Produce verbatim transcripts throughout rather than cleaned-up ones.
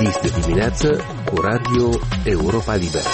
Dis de dimineață cu Radio Europa Liberă.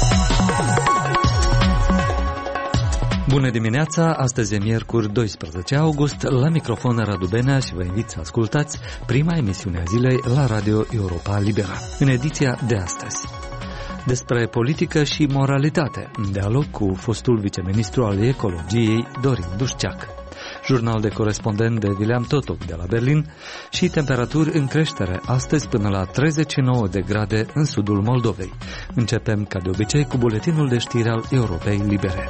Bună dimineața, astăzi e miercuri doisprezece august, la microfon Radu Benea și vă invit să ascultați prima emisiune a zilei la Radio Europa Liberă. În ediția de astăzi, despre politică și moralitate, în dialog cu fostul viceministru al ecologiei Dorin Dușceac, jurnal de corespondent de William Totok de la Berlin și temperaturi în creștere astăzi până la treizeci și nouă de grade în sudul Moldovei. Începem ca de obicei cu buletinul de știri al Europei Libere.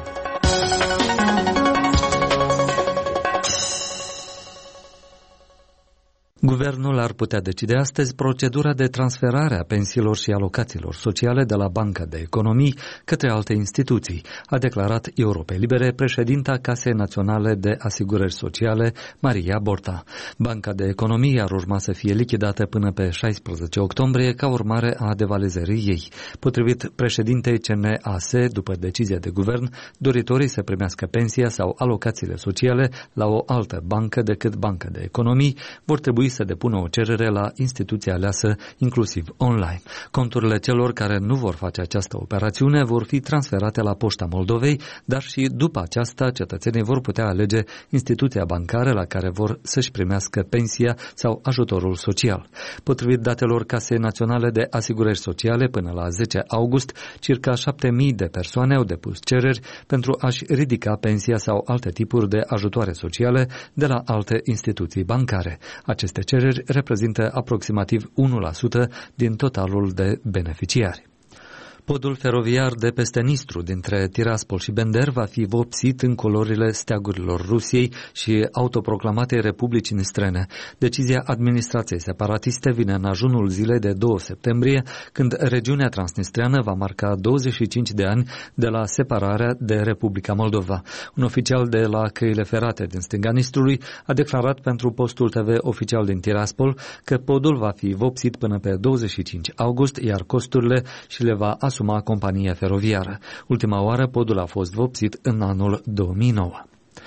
Guvernul ar putea decide astăzi procedura de transferare a pensiilor și alocațiilor sociale de la Banca de Economii către alte instituții, a declarat Europei Libere președinta Casei Naționale de Asigurări Sociale, Maria Borta. Banca de Economii ar urma să fie lichidată până pe șaisprezece octombrie ca urmare a devalizării ei. Potrivit președintei C N A S, după decizia de guvern, doritorii să primească pensia sau alocațiile sociale la o altă bancă decât Banca de Economii vor trebui să depună o cerere la instituția aleasă, inclusiv online. Conturile celor care nu vor face această operațiune vor fi transferate la Poșta Moldovei, dar și după aceasta cetățenii vor putea alege instituția bancară la care vor să-și primească pensia sau ajutorul social. Potrivit datelor Casei Naționale de Asigurări Sociale, până la zece august, circa șapte mii de persoane au depus cereri pentru a-și ridica pensia sau alte tipuri de ajutoare sociale de la alte instituții bancare. Aceste cereri reprezintă aproximativ unu la sută din totalul de beneficiari. Podul feroviar de peste Nistru dintre Tiraspol și Bender va fi vopsit în culorile steagurilor Rusiei și autoproclamatei Republicii Nistrene. Decizia administrației separatiste vine în ajunul zilei de doi septembrie, când regiunea transnistreană va marca douăzeci și cinci de ani de la separarea de Republica Moldova. Un oficial de la căile ferate din stânga Nistrului a declarat pentru postul T V oficial din Tiraspol că podul va fi vopsit până pe douăzeci și cinci august, iar costurile și le va asuma compania feroviară. Ultima oară podul a fost vopsit în anul două mii nouă.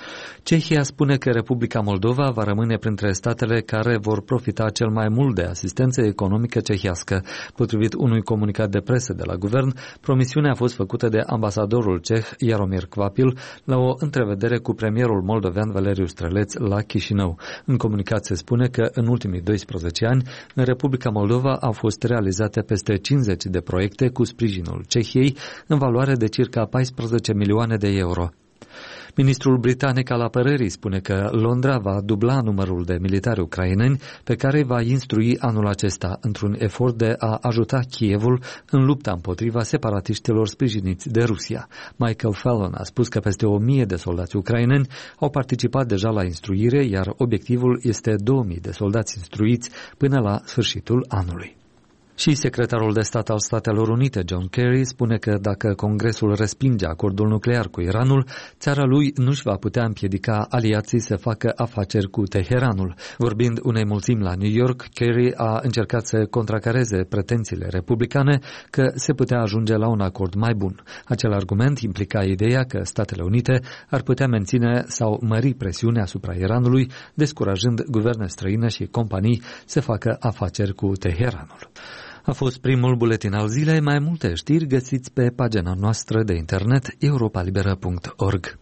Cehia spune că Republica Moldova va rămâne printre statele care vor profita cel mai mult de asistență economică cehiască. Potrivit unui comunicat de presă de la guvern, promisiunea a fost făcută de ambasadorul ceh Jaromir Kvapil la o întrevedere cu premierul moldovean Valeriu Streleț la Chișinău. În comunicat se spune că în ultimii doisprezece ani în Republica Moldova au fost realizate peste cincizeci de proiecte cu sprijinul Cehiei în valoare de circa paisprezece milioane de euro. Ministrul britanic al apărării spune că Londra va dubla numărul de militari ucraineni pe care îi va instrui anul acesta într-un efort de a ajuta Kievul în lupta împotriva separatiștilor sprijiniți de Rusia. Michael Fallon a spus că peste o mie de soldați ucraineni au participat deja la instruire, iar obiectivul este două mii de soldați instruiți până la sfârșitul anului. Și secretarul de stat al Statelor Unite, John Kerry, spune că dacă Congresul respinge acordul nuclear cu Iranul, țara lui nu-și va putea împiedica aliații să facă afaceri cu Teheranul. Vorbind unei mulțimi la New York, Kerry a încercat să contracareze pretențiile republicane că se putea ajunge la un acord mai bun. Acel argument implica ideea că Statele Unite ar putea menține sau mări presiunea asupra Iranului, descurajând guverne străine și companii să facă afaceri cu Teheranul. A fost primul buletin al zilei. Mai multe știri găsiți pe pagina noastră de internet europa liberă punct org.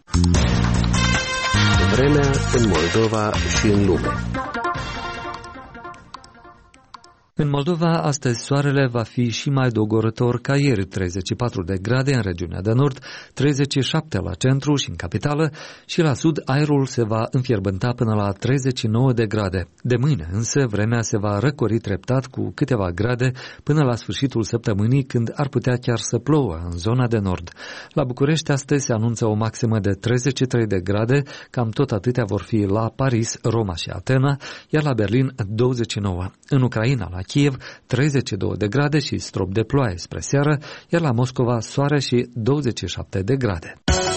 Vremea în Moldova și în lume. În Moldova, astăzi soarele va fi și mai dogorător ca ieri, treizeci și patru de grade în regiunea de nord, treizeci și șapte la centru și în capitală, și la sud aerul se va înfierbânta până la treizeci și nouă de grade. De mâine însă vremea se va răcori treptat cu câteva grade până la sfârșitul săptămânii, când ar putea chiar să plouă în zona de nord. La București astăzi se anunță o maximă de treizeci și trei de grade, cam tot atâtea vor fi la Paris, Roma și Atena, iar la Berlin douăzeci și nouă. În Ucraina, la Kiev, treizeci și două de grade și strop de ploaie spre seară, iar la Moscova soare și douăzeci și șapte de grade.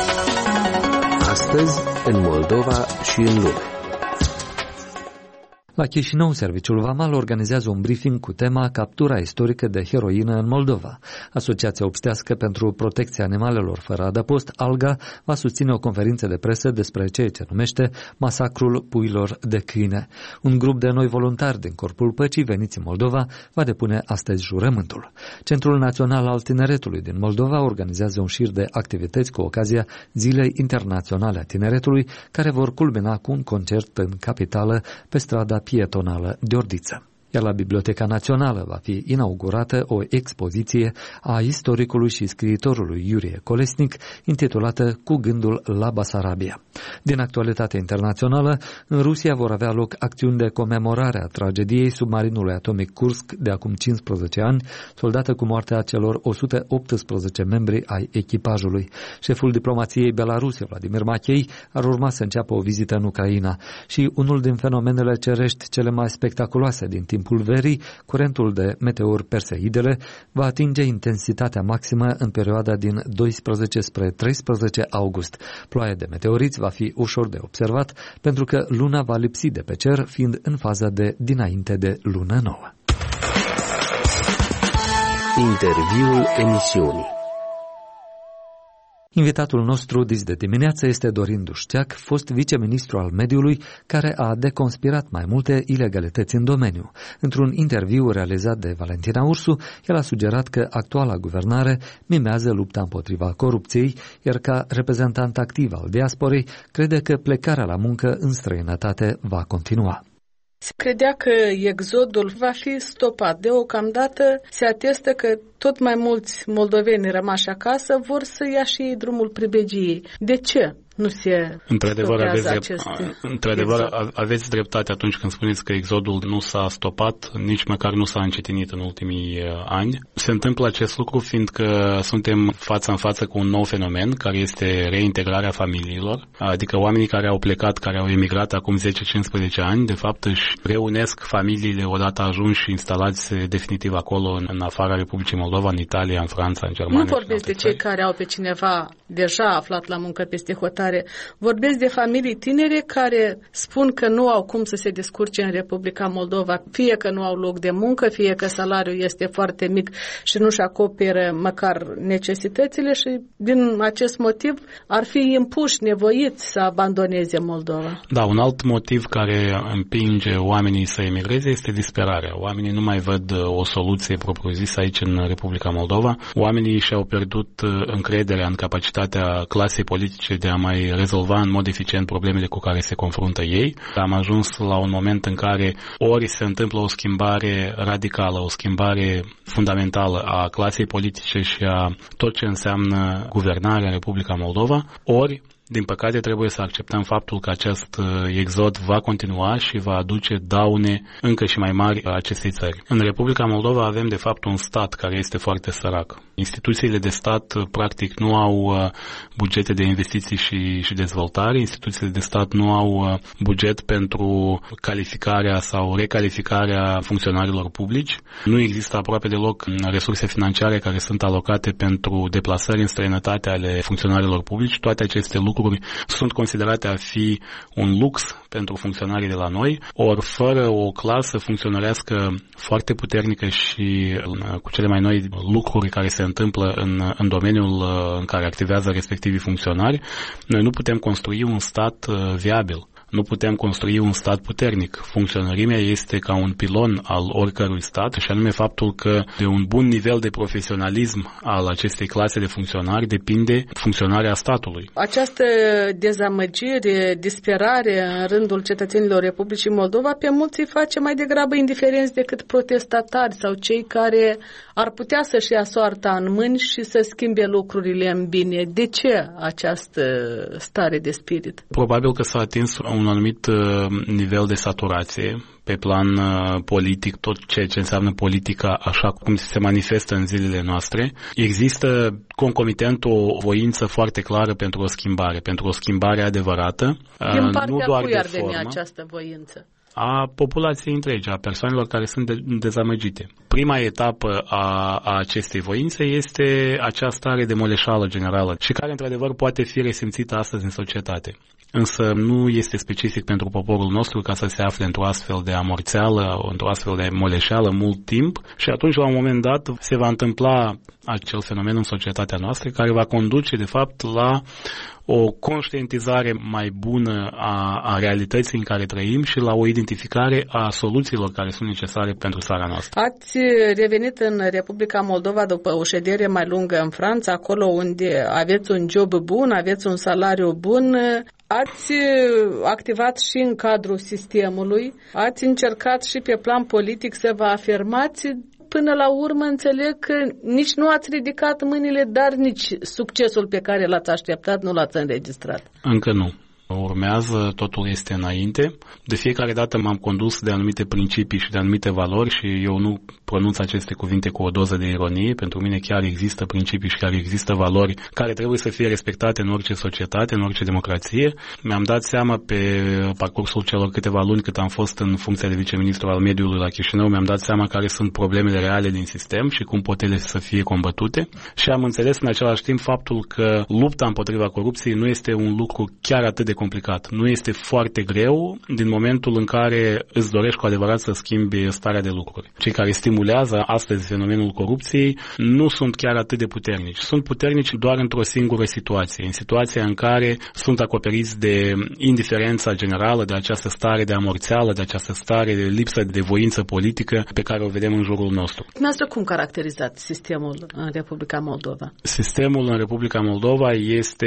Astăzi, în Moldova și în lume. La Chișinău, Serviciul Vamal organizează un briefing cu tema Captura istorică de heroină în Moldova. Asociația Obstească pentru Protecția Animalelor fără adăpost, ALGA, va susține o conferință de presă despre ceea ce numește masacrul puilor de câine. Un grup de noi voluntari din Corpul Păcii veniți în Moldova va depune astăzi jurământul. Centrul Național al Tineretului din Moldova organizează un șir de activități cu ocazia Zilei Internaționale a Tineretului, care vor culmina cu un concert în capitală pe strada pietonală de Ordiță. Iar la Biblioteca Națională va fi inaugurată o expoziție a istoricului și scriitorului Iurie Colesnic, intitulată Cu gândul la Basarabia. Din actualitatea internațională, în Rusia vor avea loc acțiuni de comemorare a tragediei submarinului atomic Kursk de acum cincisprezece ani, soldată cu moartea celor o sută optsprezece membri ai echipajului. Șeful diplomației Belarusiei, Vladimir Machei, ar urma să înceapă o vizită în Ucraina și unul din fenomenele cerești cele mai spectaculoase din timp timpul verii, curentul de meteori Perseidele va atinge intensitatea maximă în perioada din doisprezece spre treisprezece august. Ploaia de meteoriți va fi ușor de observat pentru că luna va lipsi de pe cer, fiind în faza de dinainte de lună nouă. Interviul emisiunii. Invitatul nostru dis de dimineață este Dorin Dușceac, fost viceministru al mediului, care a deconspirat mai multe ilegalități în domeniu. Într-un interviu realizat de Valentina Ursu, el a sugerat că actuala guvernare mimează lupta împotriva corupției, iar ca reprezentant activ al diasporei, crede că plecarea la muncă în străinătate va continua. Se credea că exodul va fi stopat. Deocamdată se atestă că tot mai mulți moldoveni rămași acasă vor să ia și drumul pribegiei. De ce nu se într-adevăr aveți, acest într-adevăr aveți dreptate atunci când spuneți că exodul nu s-a stopat, nici măcar nu s-a încetinit în ultimii ani. Se întâmplă acest lucru fiindcă suntem față în față cu un nou fenomen, care este reintegrarea familiilor, adică oamenii care au plecat, care au emigrat acum zece cincisprezece ani, de fapt își reunesc familiile odată ajunși și instalați definitiv acolo, în, în afara Republicii Moldova, în Italia, în Franța, în Germania. Nu vorbesc de cei care au pe cineva deja aflat la muncă peste hotare. Vorbesc de familii tinere care spun că nu au cum să se descurce în Republica Moldova, fie că nu au loc de muncă, fie că salariul este foarte mic și nu-și acoperă măcar necesitățile și din acest motiv ar fi impuși, nevoiți să abandoneze Moldova. Da, un alt motiv care împinge oamenii să emigreze este disperarea. Oamenii nu mai văd o soluție propriu-zisă aici în Republica Moldova. Oamenii și-au pierdut încrederea în capacitatea clasei politice de a mai rezolva în mod eficient problemele cu care se confruntă ei. Am ajuns la un moment în care ori se întâmplă o schimbare radicală, o schimbare fundamentală a clasei politice și a tot ce înseamnă guvernarea în Republica Moldova, ori din păcate, trebuie să acceptăm faptul că acest exod va continua și va aduce daune încă și mai mari a acestei țări. În Republica Moldova avem, de fapt, un stat care este foarte sărac. Instituțiile de stat, practic, nu au bugete de investiții și, și dezvoltare. Instituțiile de stat nu au buget pentru calificarea sau recalificarea funcționarilor publici. Nu există aproape deloc resurse financiare care sunt alocate pentru deplasări în străinătate ale funcționarilor publici. Toate aceste lucruri sunt considerate a fi un lux pentru funcționarii de la noi, ori fără o clasă funcționărească foarte puternică și cu cele mai noi lucruri care se întâmplă în, în domeniul în care activează respectivii funcționari, noi nu putem construi un stat viabil. Nu putem construi un stat puternic. Funcționărimea este ca un pilon al oricărui stat și anume faptul că de un bun nivel de profesionalism al acestei clase de funcționari depinde funcționarea statului. Această dezamăgire, disperare în rândul cetățenilor Republicii Moldova pe mulți îi face mai degrabă indiferenți decât protestatari sau cei care ar putea să-și ia soarta în mâini și să schimbe lucrurile în bine. De ce această stare de spirit? Probabil că s-a atins un anumit nivel de saturație pe plan politic, tot ceea ce înseamnă politica așa cum se manifestă în zilele noastre. Există concomitent o voință foarte clară pentru o schimbare, pentru o schimbare adevărată. Din partea nu doar cui de ar veni formă. această voință? a populației întregi, a persoanelor care sunt de- dezamăgite. Prima etapă a, a acestei voințe este acea stare de moleșeală generală și care, într-adevăr, poate fi resimțită astăzi în societate. Însă nu este specific pentru poporul nostru ca să se afle într-o astfel de amorțeală, într-o astfel de moleșeală mult timp și atunci, la un moment dat, se va întâmpla acel fenomen în societatea noastră care va conduce, de fapt, la o conștientizare mai bună a, a realității în care trăim și la o identificare a soluțiilor care sunt necesare pentru țara noastră. Ați revenit în Republica Moldova după o ședere mai lungă în Franța, acolo unde aveți un job bun, aveți un salariu bun. Ați activat și în cadrul sistemului, ați încercat și pe plan politic să vă afirmați. Până la urmă înțeleg că nici nu ați ridicat mâinile, dar nici succesul pe care l-ați așteptat nu l-ați înregistrat. Încă nu. Urmează, totul este înainte. De fiecare dată m-am condus de anumite principii și de anumite valori și eu nu pronunț aceste cuvinte cu o doză de ironie. Pentru mine chiar există principii și chiar există valori care trebuie să fie respectate în orice societate, în orice democrație. Mi-am dat seama pe parcursul celor câteva luni cât am fost în funcția de viceministru al mediului la Chișinău, mi-am dat seama care sunt problemele reale din sistem și cum pot ele să fie combătute și am înțeles în același timp faptul că lupta împotriva corupției nu este un lucru chiar atât de complicat. Nu este foarte greu din momentul în care îți dorești cu adevărat să schimbi starea de lucruri. Cei care stimulează astăzi fenomenul corupției nu sunt chiar atât de puternici. Sunt puternici doar într-o singură situație, în situația în care sunt acoperiți de indiferența generală, de această stare de amorțeală, de această stare de lipsă de voință politică pe care o vedem în jurul nostru. Dumneavoastră cum caracterizați sistemul în Republica Moldova? Sistemul în Republica Moldova este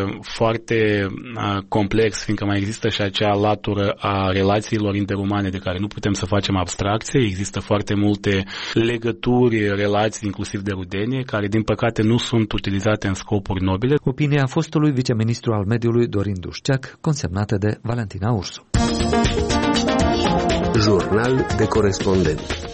foarte complex, fiindcă mai există și acea latură a relațiilor interumane de care nu putem să facem abstracție. Există foarte multe legături, relații, inclusiv de rudenie, care din păcate nu sunt utilizate în scopuri nobile. Opinia fostului viceministru al mediului Dorin Dușceac, consemnată de Valentina Ursu. Jurnal de corespondent.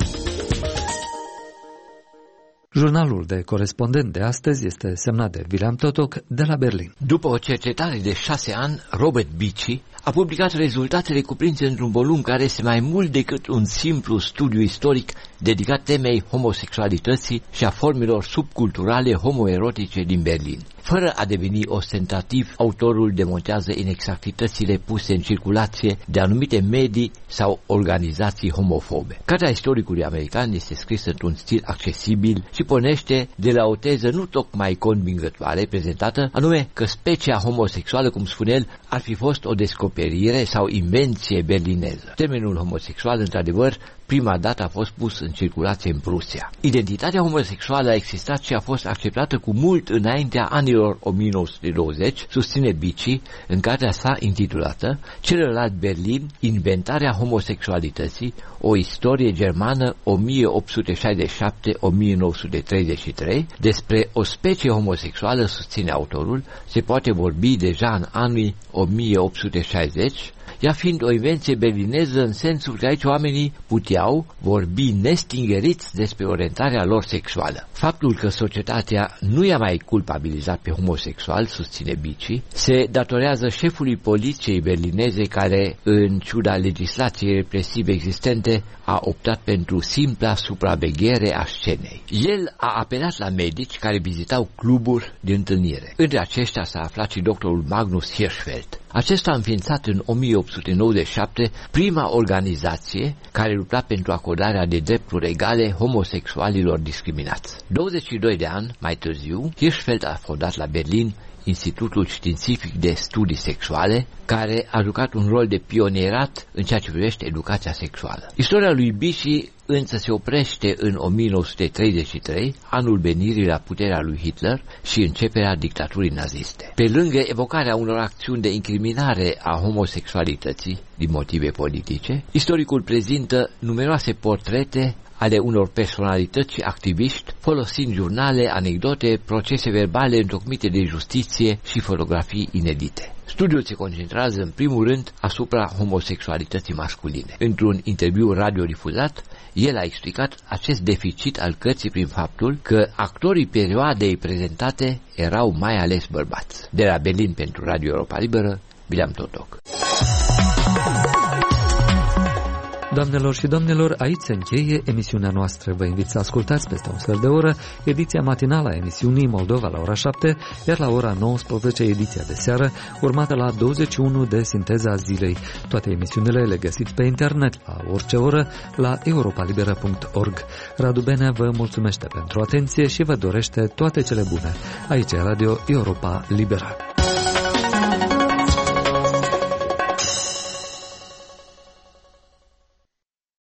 Jurnalul de corespondent de astăzi este semnat de William Totoc de la Berlin. După o cercetare de șase ani, Robert Bici a publicat rezultatele cuprinse într-un volum care este mai mult decât un simplu studiu istoric dedicat temei homosexualității și a formelor subculturale homoerotice din Berlin. Fără a deveni ostentativ, autorul demontează inexactitățile puse în circulație de anumite medii sau organizații homofobe. Cartea istoricului american este scrisă într-un stil accesibil și pornește de la o teză nu tocmai convingătoare prezentată, anume că specia homosexuală, cum spune el, ar fi fost o descoperire sau invenție berlineză. Termenul homosexual, într-adevăr, prima dată a fost pus în circulație în Prusia. Identitatea homosexuală a existat și a fost acceptată cu mult înaintea anilor o mie nouă sute douăzeci, susține Bici în cartea sa intitulată Celălalt Berlin, inventarea homosexualității, o istorie germană o mie opt sute șaizeci și șapte - o mie nouă sute treizeci și trei. Despre o specie homosexuală, susține autorul, se poate vorbi deja în anii o mie opt sute șaizeci, ea fiind o invenție berlineză în sensul că aici oamenii puteau vorbi nestingeriți despre orientarea lor sexuală. Faptul că societatea nu i-a mai culpabilizat pe homosexual, susține Bici, se datorează șefului poliției berlineze care, în ciuda legislației represive existente, a optat pentru simpla supraveghere a scenei. El a apelat la medici care vizitau cluburi de întâlnire. Între aceștia s-a aflat și doctorul Magnus Hirschfeld. Acesta a înființat în o mie opt sute nouăzeci și șapte prima organizație care lupta pentru acordarea de drepturi egale homosexualilor discriminați. douăzeci și doi de ani mai târziu, Hirschfeld a fondat la Berlin Institutul Științific de Studii Sexuale, care a jucat un rol de pionierat în ceea ce privește educația sexuală. Istoria lui Bici însă se oprește în o mie nouă sute treizeci și trei, anul venirii la puterea lui Hitler și începerea dictaturii naziste. Pe lângă evocarea unor acțiuni de incriminare a homosexualității din motive politice, istoricul prezintă numeroase portrete ale unor personalități și activiști, folosind jurnale, anecdote, procese verbale întocmite de justiție și fotografii inedite. Studiul se concentrează în primul rând asupra homosexualității masculine. Într-un interviu radiodifuzat, el a explicat acest deficit al cărții prin faptul că actorii perioadei prezentate erau mai ales bărbați. De la Berlin pentru Radio Europa Liberă, William Totoc. Doamnelor și domnilor, aici se încheie emisiunea noastră. Vă invit să ascultați peste un sfert de oră ediția matinală a emisiunii Moldova la ora șapte, iar la ora nouăsprezece ediția de seară, urmată la douăzeci și unu de Sinteza Zilei. Toate emisiunile le găsiți pe internet la orice oră la europa liberă punct org. Radu Benea vă mulțumește pentru atenție și vă dorește toate cele bune. Aici e Radio Europa Liberă.